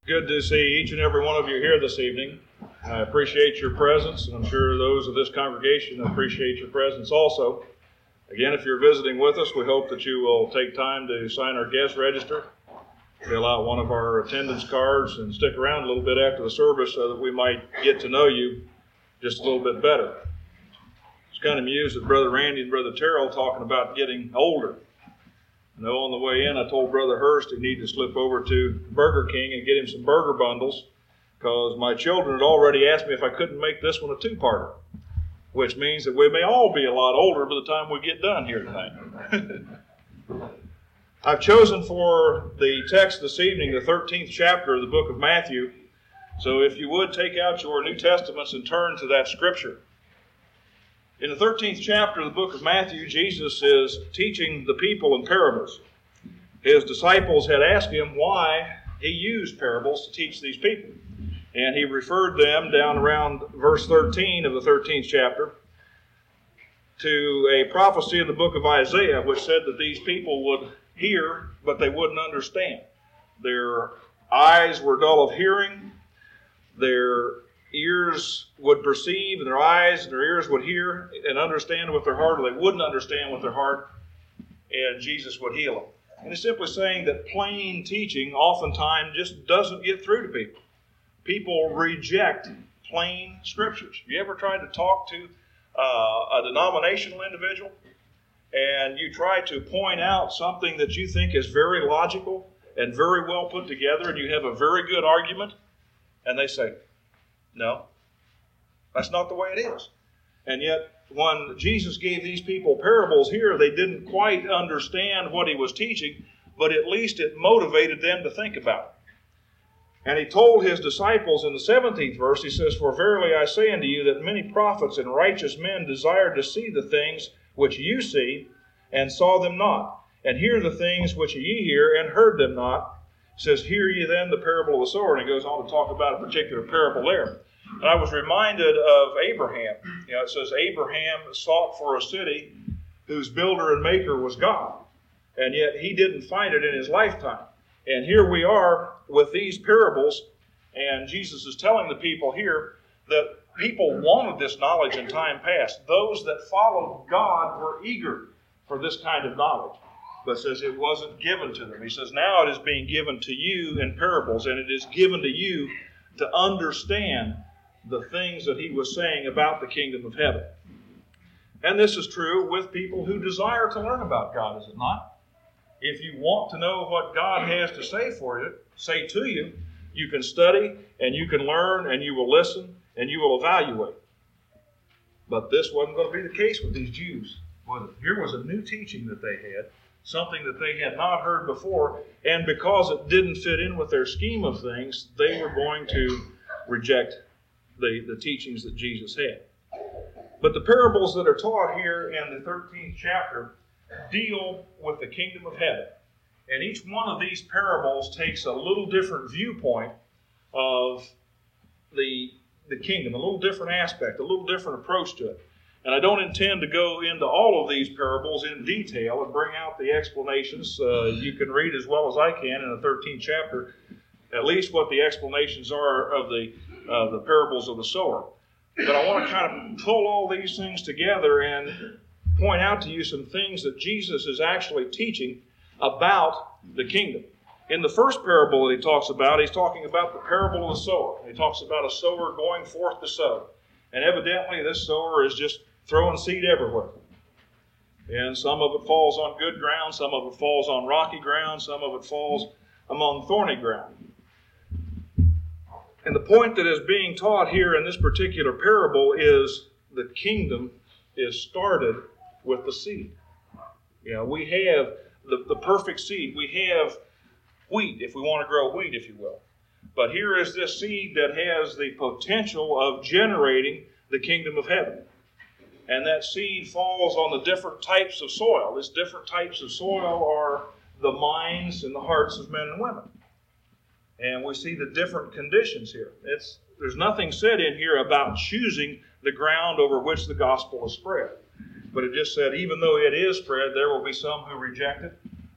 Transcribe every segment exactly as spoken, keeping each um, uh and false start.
Good to see each and every one of you here this evening. I appreciate your presence, and I'm sure those of this congregation appreciate your presence also. Again, if you're visiting with us, we hope that you will take time to sign our guest register, fill out one of our attendance cards, and stick around a little bit after the service so that we might get to know you just a little bit better. I was kind of amused at Brother Randy and Brother Terrell talking about getting older. I know on the way in I told Brother Hurst he needed to slip over to Burger King and get him some burger bundles because my children had already asked me if I couldn't make this one a two-parter, which means that we may all be a lot older by the time we get done here tonight. I've chosen for the text this evening the thirteenth chapter of the book of Matthew, so if you would take out your New Testaments and turn to that scripture. In the thirteenth chapter of the book of Matthew, Jesus is teaching the people in parables. His disciples had asked him why he used parables to teach these people. And he referred them down around verse thirteen of the thirteenth chapter to a prophecy in the book of Isaiah, which said that these people would hear, but they wouldn't understand. Their eyes were dull of hearing, their ears would perceive, and their eyes and their ears would hear and understand with their heart, or they wouldn't understand with their heart, and Jesus would heal them. And it's simply saying that plain teaching oftentimes just doesn't get through to people. People reject plain scriptures. You ever tried to talk to uh, a denominational individual, and you try to point out something that you think is very logical and very well put together, and you have a very good argument, and they say, no, that's not the way it is. And yet, when Jesus gave these people parables here, they didn't quite understand what he was teaching, but at least it motivated them to think about it. And he told his disciples in the seventeenth verse, he says, "For verily I say unto you that many prophets and righteous men desired to see the things which you see, and saw them not, and hear the things which ye hear, and heard them not. He says, hear ye then the parable of the sower." And he goes on to talk about a particular parable there. And I was reminded of Abraham. You know, it says Abraham sought for a city whose builder and maker was God. And yet he didn't find it in his lifetime. And here we are with these parables, and Jesus is telling the people here that people wanted this knowledge in time past. Those that followed God were eager for this kind of knowledge. But says it wasn't given to them. He says now it is being given to you in parables, and it is given to you to understand the things that he was saying about the kingdom of heaven. And this is true with people who desire to learn about God, is it not? If you want to know what God has to say for you, say to you, you can study and you can learn and you will listen and you will evaluate. But this wasn't going to be the case with these Jews, was it? Here was a new teaching that they had, something that they had not heard before, and because it didn't fit in with their scheme of things, they were going to reject the, the teachings that Jesus had. But the parables that are taught here in the thirteenth chapter deal with the kingdom of heaven. And each one of these parables takes a little different viewpoint of the, the kingdom, a little different aspect, a little different approach to it. And I don't intend to go into all of these parables in detail and bring out the explanations. Uh, you can read as well as I can in the thirteenth chapter, at least what the explanations are of the, uh, the parables of the sower. But I want to kind of pull all these things together and point out to you some things that Jesus is actually teaching about the kingdom. In the first parable that he talks about, he's talking about the parable of the sower. He talks about a sower going forth to sow. And evidently this sower is just throwing seed everywhere. And some of it falls on good ground, some of it falls on rocky ground, some of it falls among thorny ground. And the point that is being taught here in this particular parable is the kingdom is started with the seed. You know, we have the, the perfect seed. We have wheat, if we want to grow wheat, if you will. But here is this seed that has the potential of generating the kingdom of heaven. And that seed falls on the different types of soil. These different types of soil are the minds and the hearts of men and women. And we see the different conditions here. It's, there's nothing said in here about choosing the ground over which the gospel is spread. But it just said, even though it is spread, there will be some who reject it.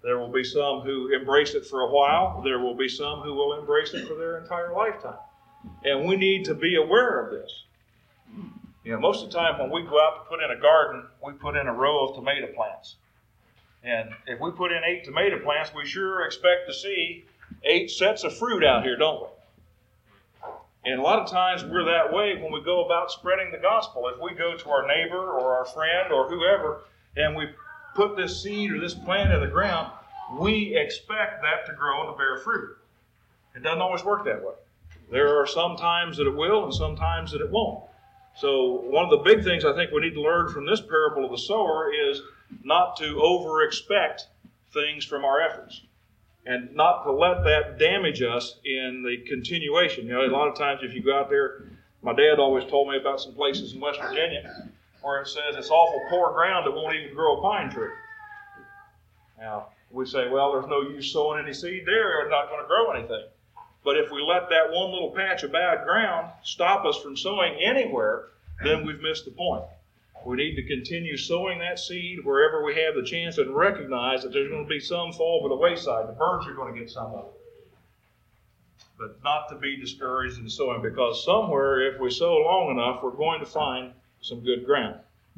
There will be some who embrace it for a while. There will be some who will embrace it for their entire lifetime. And we need to be aware of this. You know, most of the time when we go out to put in a garden, we put in a row of tomato plants. And if we put in eight tomato plants, we sure expect to see eight sets of fruit out here, don't we? And a lot of times we're that way when we go about spreading the gospel. If we go to our neighbor or our friend or whoever, and we put this seed or this plant in the ground, we expect that to grow and to bear fruit. It doesn't always work that way. There are some times that it will and some times that it won't. So one of the big things I think we need to learn from this parable of the sower is not to over-expect things from our efforts and not to let that damage us in the continuation. You know, a lot of times if you go out there, my dad always told me about some places in West Virginia where it says it's awful poor ground that won't even grow a pine tree. Now, we say, well, there's no use sowing any seed there, it's not going to grow anything. But if we let that one little patch of bad ground stop us from sowing anywhere, then we've missed the point. We need to continue sowing that seed wherever we have the chance and recognize that there's going to be some fall by the wayside. The birds are going to get some of it. But not to be discouraged in sowing, because somewhere, if we sow long enough, we're going to find some good ground.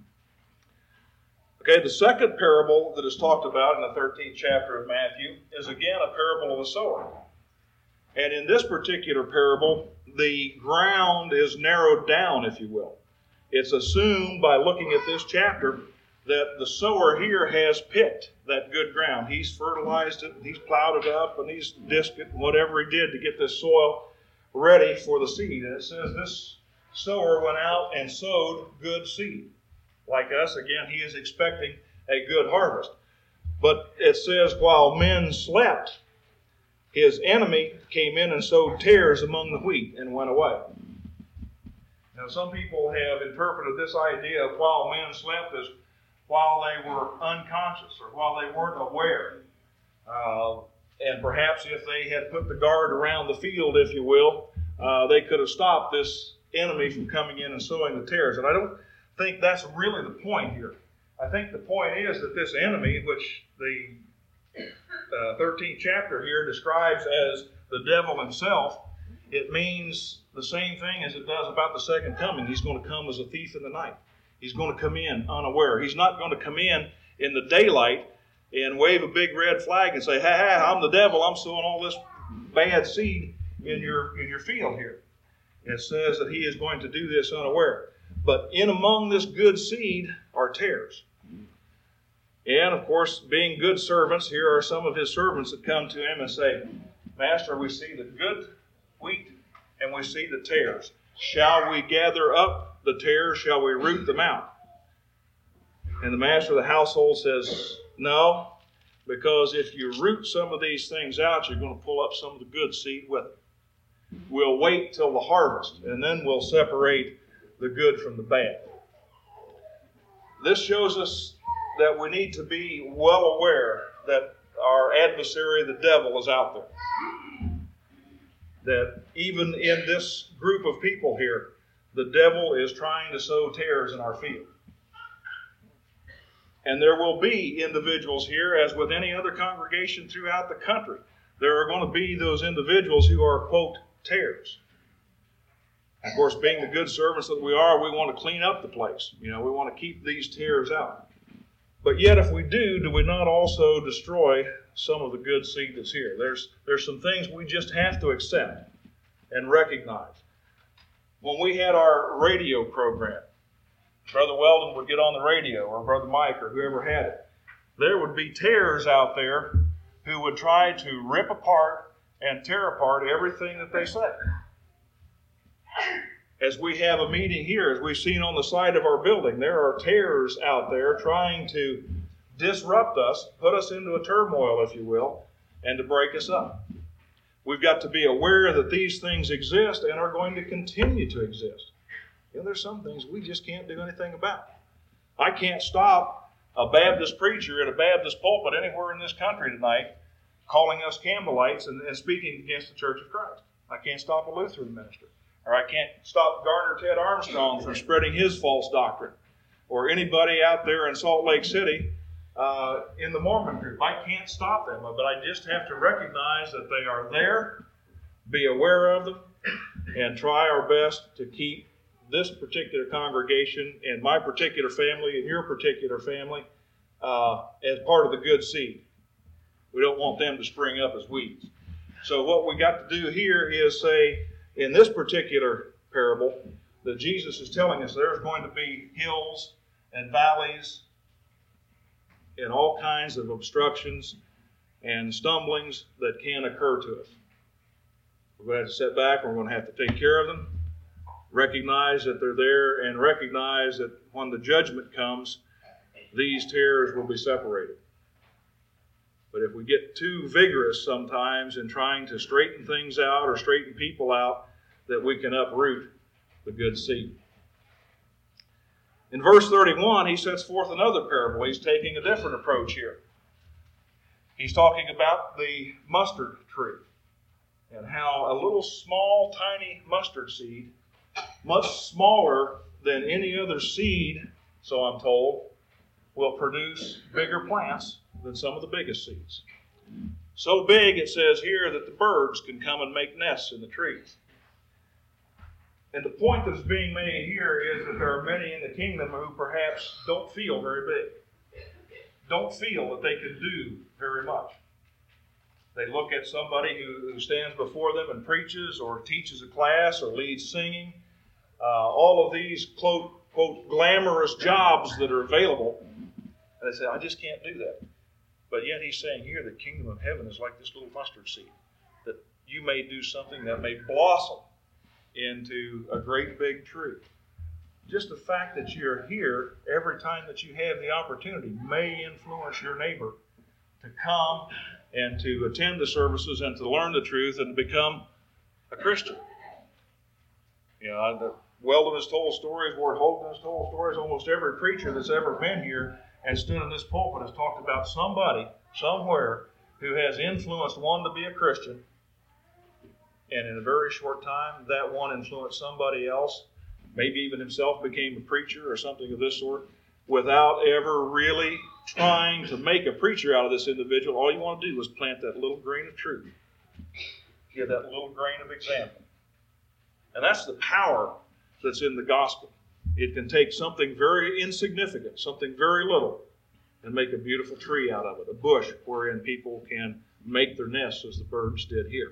Okay, the second parable that is talked about in the thirteenth chapter of Matthew is again a parable of the sower. And in this particular parable, the ground is narrowed down, if you will. It's assumed by looking at this chapter that the sower here has picked that good ground. He's fertilized it, he's plowed it up, and he's disked it, whatever he did to get this soil ready for the seed. And it says this sower went out and sowed good seed. Like us, again, he is expecting a good harvest. But it says, while men slept, his enemy came in and sowed tares among the wheat and went away. Now, some people have interpreted this idea of while men slept as while they were unconscious or while they weren't aware. Uh, and perhaps if they had put the guard around the field, if you will, uh, they could have stopped this enemy from coming in and sowing the tares. And I don't think that's really the point here. I think the point is that this enemy, which the uh, thirteenth chapter here describes as the devil himself, it means the same thing as it does about the second coming. He's going to come as a thief in the night. He's going to come in unaware. He's not going to come in in the daylight and wave a big red flag and say, ha ha, I'm the devil, I'm sowing all this bad seed in your, in your field here. It says that he is going to do this unaware. But in among this good seed are tares. And, of course, being good servants, here are some of his servants that come to him and say, Master, we see the good wheat and we see the tares. Shall we gather up the tares? Shall we root them out? And the master of the household says, no, because if you root some of these things out, you're going to pull up some of the good seed with it. We'll wait till the harvest, and then we'll separate the good from the bad. This shows us that we need to be well aware that our adversary, the devil, is out there. That even in this group of people here, the devil is trying to sow tares in our field. And there will be individuals here, as with any other congregation throughout the country, there are going to be those individuals who are, quote, tares. Of course, being the good servants that we are, we want to clean up the place. You know, we want to keep these tares out. But yet, if we do, do we not also destroy some of the good seed that's here? There's, there's some things we just have to accept and recognize. When we had our radio program, Brother Weldon would get on the radio, or Brother Mike, or whoever had it. There would be tares out there who would try to rip apart and tear apart everything that they said. As we have a meeting here, as we've seen on the side of our building, there are tares out there trying to disrupt us, put us into a turmoil, if you will, and to break us up. We've got to be aware that these things exist and are going to continue to exist. You know, there's some things we just can't do anything about. I can't stop a Baptist preacher at a Baptist pulpit anywhere in this country tonight calling us Campbellites and, and speaking against the Church of Christ. I can't stop a Lutheran minister. Or I can't stop Garner Ted Armstrong from spreading his false doctrine. Or anybody out there in Salt Lake City uh, in the Mormon group. I can't stop them, but I just have to recognize that they are there, be aware of them, and try our best to keep this particular congregation and my particular family and your particular family uh, as part of the good seed. We don't want them to spring up as weeds. So what we got to do here is say, in this particular parable, that Jesus is telling us there's going to be hills and valleys and all kinds of obstructions and stumblings that can occur to us. We're going to have to sit back, we're going to have to take care of them, recognize that they're there, and recognize that when the judgment comes, these tares will be separated. But if we get too vigorous sometimes in trying to straighten things out or straighten people out, that we can uproot the good seed. In verse thirty-one, he sets forth another parable. He's taking a different approach here. He's talking about the mustard tree and how a little small, tiny mustard seed, much smaller than any other seed, so I'm told, will produce bigger plants than some of the biggest seeds. So big, it says here, that the birds can come and make nests in the trees. And the point that's being made here is that there are many in the kingdom who perhaps don't feel very big, don't feel that they can do very much. They look at somebody who, who stands before them and preaches or teaches a class or leads singing, uh, all of these, quote, quote, glamorous jobs that are available, and they say, I just can't do that. But yet he's saying here the kingdom of heaven is like this little mustard seed, that you may do something that may blossom into a great big tree. Just the fact that you're here every time that you have the opportunity may influence your neighbor to come and to attend the services and to learn the truth and become a Christian. You know, the Weldon has told stories, Ward Holton has told stories, almost every preacher that's ever been here and stood in this pulpit has talked about somebody, somewhere, who has influenced one to be a Christian, and in a very short time, that one influenced somebody else, maybe even himself became a preacher or something of this sort, without ever really trying to make a preacher out of this individual. All you want to do is plant that little grain of truth. Give that little grain of example. And that's the power that's in the gospel. It can take something very insignificant, something very little, and make a beautiful tree out of it, a bush wherein people can make their nests as the birds did here.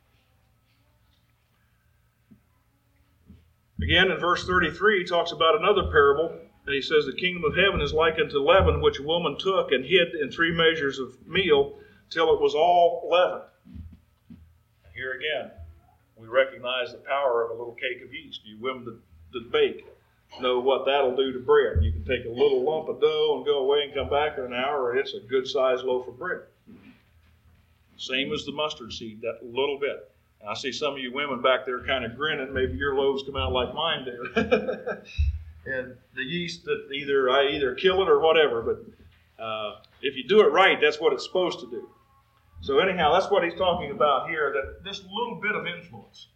Again, in verse thirty-three, he talks about another parable, and he says, the kingdom of heaven is like unto leaven, which a woman took and hid in three measures of meal till it was all leavened. Here again, we recognize the power of a little cake of yeast. You women that, that bake know what that'll do to bread. You can take a little lump of dough and go away and come back in an hour, and it's a good-sized loaf of bread. Same as the mustard seed, that little bit. I see some of you women back there kind of grinning. Maybe your loaves come out like mine do. And the yeast, that either I either kill it or whatever. But uh, if you do it right, that's what it's supposed to do. So anyhow, that's what he's talking about here, that this little bit of influence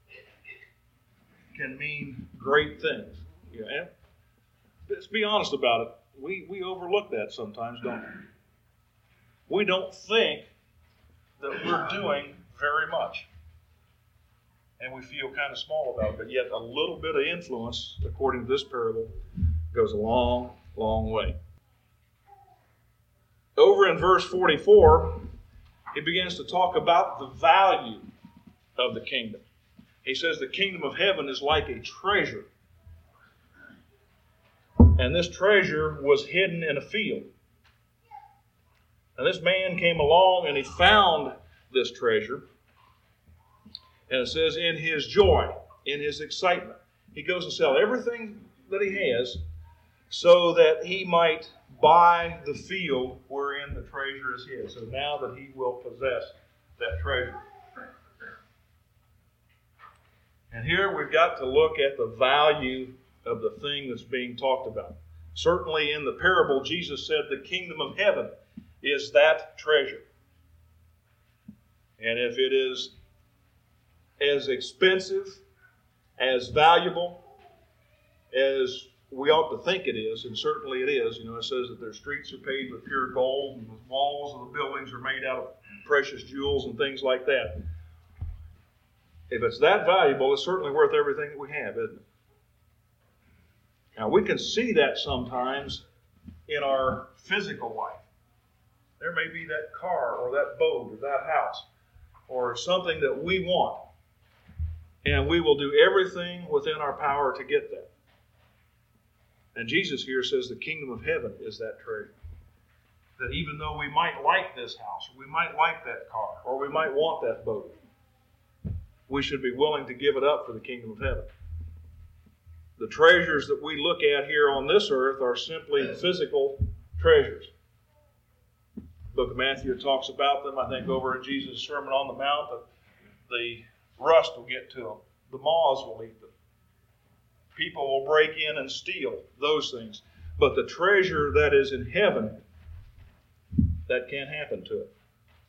can mean great things. You know, and let's be honest about it. We, we overlook that sometimes, don't we? We don't think that we're doing very much. And we feel kind of small about it, but yet a little bit of influence, according to this parable, goes a long, long way. Over in verse forty-four, he begins to talk about the value of the kingdom. He says the kingdom of heaven is like a treasure. And this treasure was hidden in a field. And this man came along and he found this treasure. And it says, in his joy, in his excitement, he goes and sells everything that he has so that he might buy the field wherein the treasure is his. So now that he will possess that treasure. And here we've got to look at the value of the thing that's being talked about. Certainly in the parable, Jesus said the kingdom of heaven is that treasure. And if it is as expensive, as valuable, as we ought to think it is, and certainly it is. You know, it says that their streets are paved with pure gold, and the walls of the buildings are made out of precious jewels and things like that. If it's that valuable, it's certainly worth everything that we have, isn't it? Now, we can see that sometimes in our physical life. There may be that car or that boat or that house or something that we want, and we will do everything within our power to get that. And Jesus here says the kingdom of heaven is that treasure. That even though we might like this house, or we might like that car, or we might want that boat, we should be willing to give it up for the kingdom of heaven. The treasures that we look at here on this earth are simply physical treasures. The book of Matthew talks about them. I think over in Jesus' Sermon on the Mount, that the rust will get to them. The moths will eat them. People will break in and steal those things. But the treasure that is in heaven, that can't happen to it.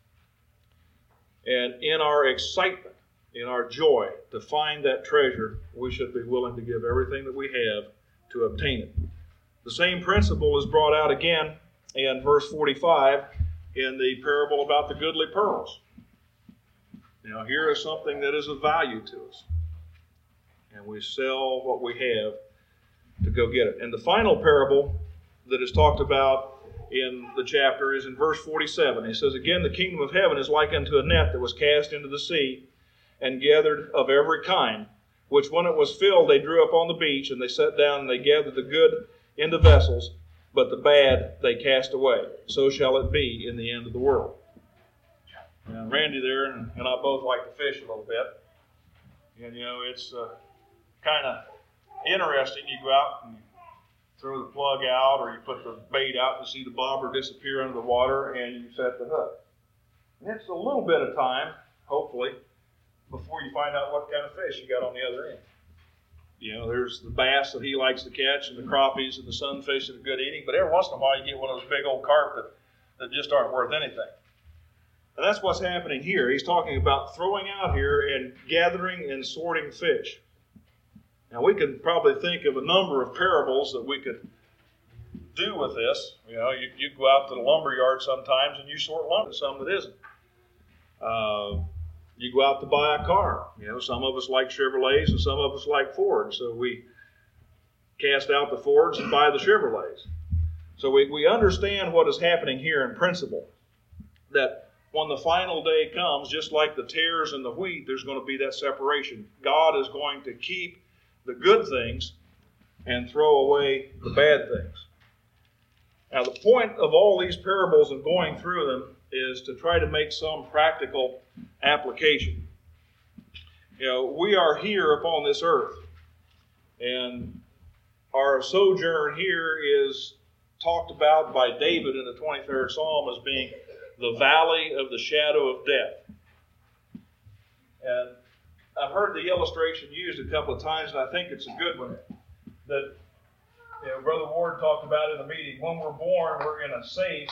And in our excitement, in our joy to find that treasure, we should be willing to give everything that we have to obtain it. The same principle is brought out again in verse forty-five in the parable about the goodly pearls. Now, here is something that is of value to us. And we sell what we have to go get it. And the final parable that is talked about in the chapter is in verse forty-seven. He says, again, the kingdom of heaven is like unto a net that was cast into the sea, and gathered of every kind, which when it was filled they drew up on the beach, and they sat down, and they gathered the good into vessels, but the bad they cast away. So shall it be in the end of the world. Now, Randy there and I both like to fish a little bit. And, you know, it's uh, kind of interesting. You go out and you throw the plug out, or you put the bait out and see the bobber disappear under the water, and you set the hook. And it's a little bit of time, hopefully, before you find out what kind of fish you got on the other end. You know, there's the bass that he likes to catch, and the crappies and the sunfish that are good eating, but every once in a while you get one of those big old carp that, that just aren't worth anything. And that's what's happening here. He's talking about throwing out here and gathering and sorting fish. Now, we can probably think of a number of parables that we could do with this. You know, you, you go out to the lumber yard sometimes and you sort lumber, some that isn't. Uh, You go out to buy a car. You know, some of us like Chevrolets and some of us like Fords. So we cast out the Fords and buy the Chevrolets. So we, we understand what is happening here in principle. That when the final day comes, just like the tares and the wheat, there's going to be that separation. God is going to keep the good things and throw away the bad things. Now, the point of all these parables and going through them is to try to make some practical application. You know, we are here upon this earth, and our sojourn here is talked about by David in the twenty-third Psalm as being the valley of the shadow of death. And I've heard the illustration used a couple of times, and I think it's a good one. That, you know, Brother Ward talked about in the meeting. When we're born, we're in a safe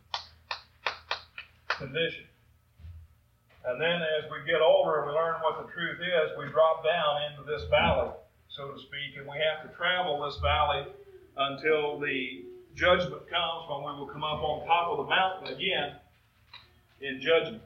condition. And then as we get older and we learn what the truth is, we drop down into this valley, so to speak, and we have to travel this valley until the judgment comes, when we will come up on top of the mountain again in judgment.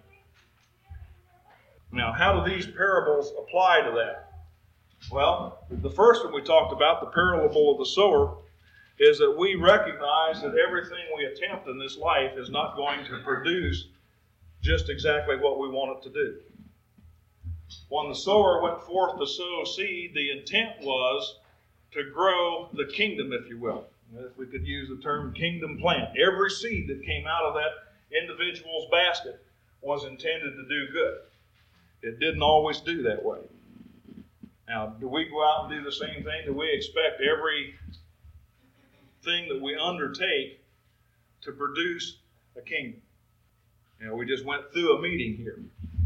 Now, how do these parables apply to that? Well, the first one we talked about, the parable of the sower, is that we recognize that everything we attempt in this life is not going to produce just exactly what we want it to do. When the sower went forth to sow seed, the intent was to grow the kingdom, if you will. If we could use the term kingdom plant. Every seed that came out of that individual's basket was intended to do good. It didn't always do that way. Now, do we go out and do the same thing? Do we expect every thing that we undertake to produce a kingdom? You know, we just went through a meeting here.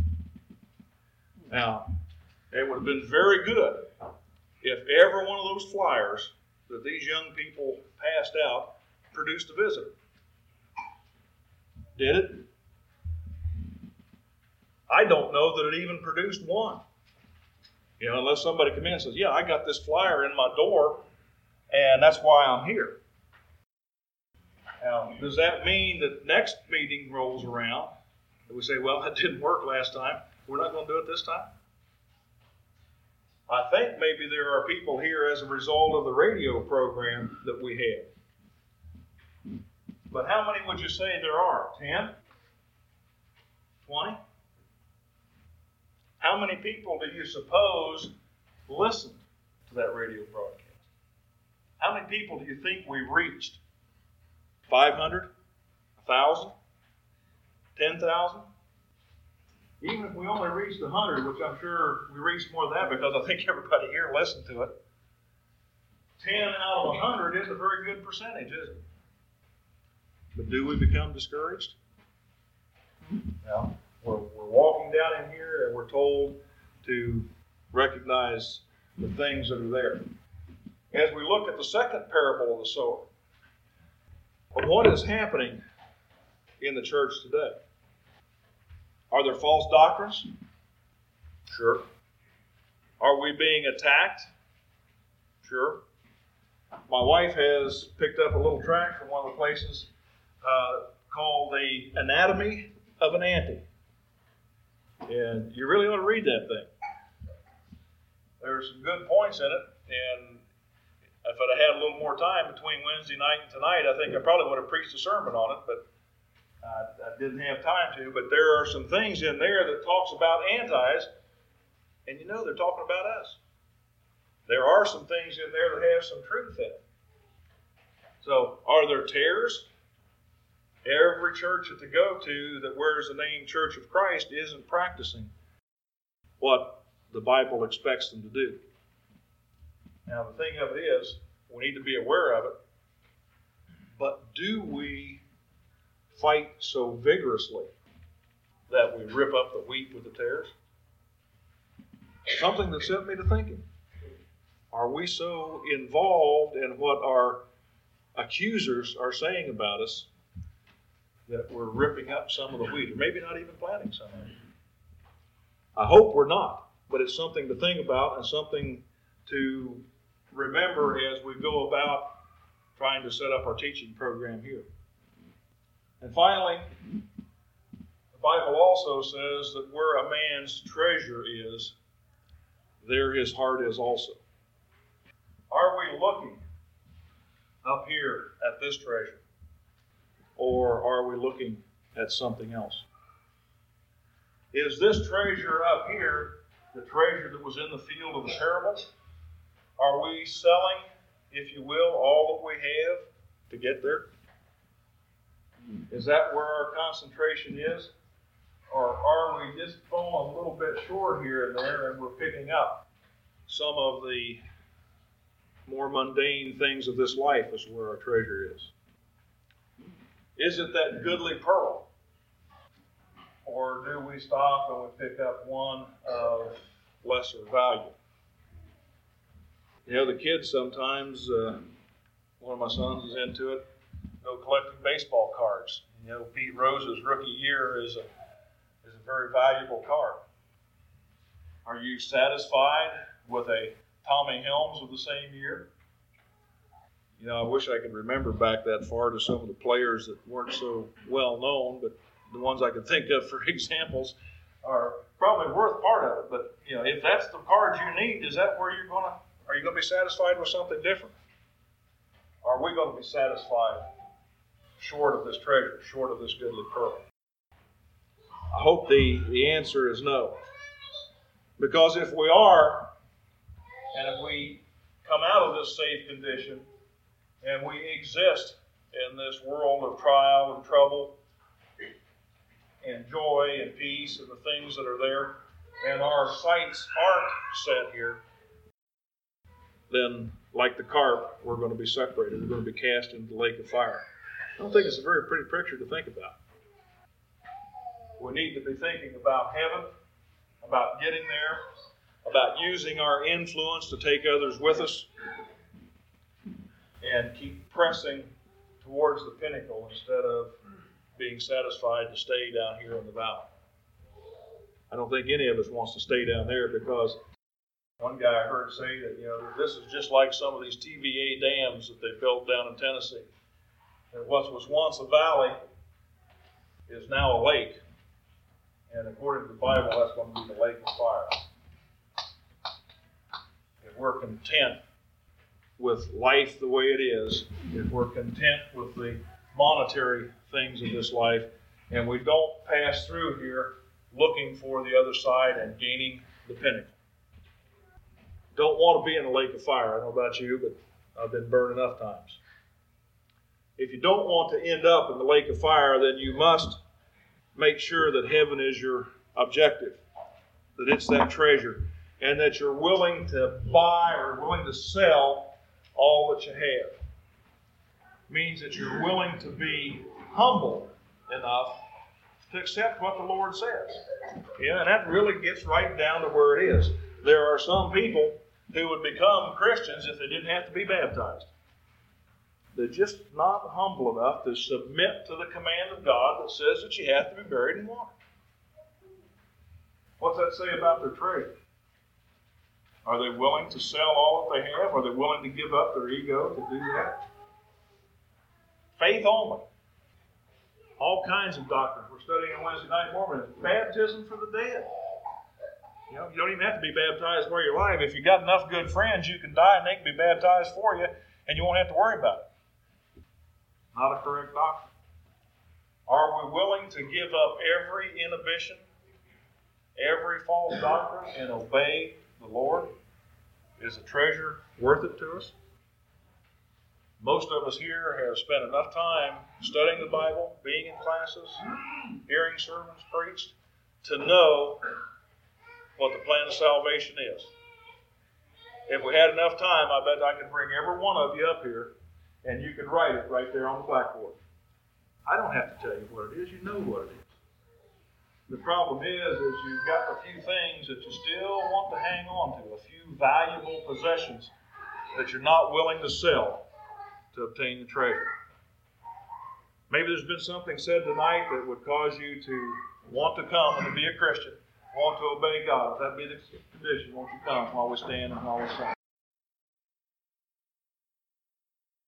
Now, it would have been very good if every one of those flyers that these young people passed out produced a visitor. Did it? I don't know that it even produced one. You know, unless somebody comes in and says, yeah, I got this flyer in my door, And that's why I'm here. Now, does that mean that next meeting rolls around and we say, well, that didn't work last time, we're not going to do it this time? I think maybe there are people here as a result of the radio program that we have. But how many would you say there are? ten? twenty? How many people do you suppose listened to that radio broadcast? How many people do you think we reached? five hundred? one thousand? ten thousand? Even if we only reached one hundred, which I'm sure we reached more than that because I think everybody here listened to it, ten out of one hundred is a very good percentage, isn't it? But do we become discouraged? No. We're, we're walking down in here and we're told to recognize the things that are there. As we look at the second parable of the sower, what is happening in the church today? Are there false doctrines? Sure. Are we being attacked? Sure. My wife has picked up a little tract from one of the places uh, called The Anatomy of an Auntie. And you really ought to read that thing. There's some good points in it, and if I'd have had a little more time between Wednesday night and tonight, I think I probably would have preached a sermon on it, but I, I didn't have time to. But there are some things in there that talks about antis, and you know they're talking about us. There are some things in there that have some truth in it. So, are there tares? Every church that they go to that wears the name Church of Christ isn't practicing what the Bible expects them to do. Now, the thing of it is, we need to be aware of it. But do we fight so vigorously that we rip up the wheat with the tares? Something that set me to thinking. Are we so involved in what our accusers are saying about us that we're ripping up some of the wheat, or maybe not even planting some of it? I hope we're not, but it's something to think about and something to remember as we go about trying to set up our teaching program here. And finally, the Bible also says that where a man's treasure is, there his heart is also. Are we looking up here at this treasure? Or are we looking at something else? Is this treasure up here the treasure that was in the field of the parable? Are we selling, if you will, all that we have to get there? Is that where our concentration is? Or are we just falling a little bit short here and there and we're picking up some of the more mundane things of this life as where our treasure is? Is it that goodly pearl? Or do we stop and we pick up one of lesser value? You know, the kids sometimes, uh, one of my sons is into it, go collecting baseball cards. You know, Pete Rose's rookie year is a, is a very valuable card. Are you satisfied with a Tommy Helms of the same year? You know, I wish I could remember back that far to some of the players that weren't so well known, but the ones I could think of for examples are probably worth part of it. But, you know, if that's the card you need, is that where you're going to, are you going to be satisfied with something different? Are we going to be satisfied short of this treasure, short of this goodly pearl? I hope the, the answer is no. Because if we are, and if we come out of this safe condition, and we exist in this world of trial and trouble and joy and peace and the things that are there, and our sights aren't set here, then, like the carp, we're going to be separated. We're going to be cast into the lake of fire. I don't think it's a very pretty picture to think about. We need to be thinking about heaven, about getting there, about using our influence to take others with us, and keep pressing towards the pinnacle instead of being satisfied to stay down here in the valley. I don't think any of us wants to stay down there because One guy I heard say that, you know, this is just like some of these T V A dams that they built down in Tennessee. That what was once a valley is now a lake. And according to the Bible, that's going to be the lake of fire. If we're content with life the way it is, if we're content with the monetary things of this life, and we don't pass through here looking for the other side and gaining the pinnacle. Don't want to be in a lake of fire. I don't know about you, but I've been burned enough times. If you don't want to end up in the lake of fire, then you must make sure that heaven is your objective, that it's that treasure, and that you're willing to buy or willing to sell all that you have. It means that you're willing to be humble enough to accept what the Lord says. Yeah, and that really gets right down to where it is. There are some people who would become Christians if they didn't have to be baptized. They're just not humble enough to submit to the command of God that says that you have to be buried in water. What's that say about their treasure? Are they willing to sell all that they have? Are they willing to give up their ego to do that? Faith only. All kinds of doctrines. We're studying on Wednesday night morning. Baptism for the dead. You know, you don't even have to be baptized where you're alive. If you've got enough good friends, you can die and they can be baptized for you, and you won't have to worry about it. Not a correct doctrine. Are we willing to give up every inhibition, every false doctrine, and obey the Lord? Is the treasure worth it to us? Most of us here have spent enough time studying the Bible, being in classes, hearing sermons preached, to know what the plan of salvation is. If we had enough time, I bet I could bring every one of you up here and you could write it right there on the blackboard. I don't have to tell you what it is. You know what it is. The problem is, is you've got a few things that you still want to hang on to, a few valuable possessions that you're not willing to sell to obtain the treasure. Maybe there's been something said tonight that would cause you to want to come and to be a Christian, want to obey God. If that be the condition, won't you come while we stand and while we sing?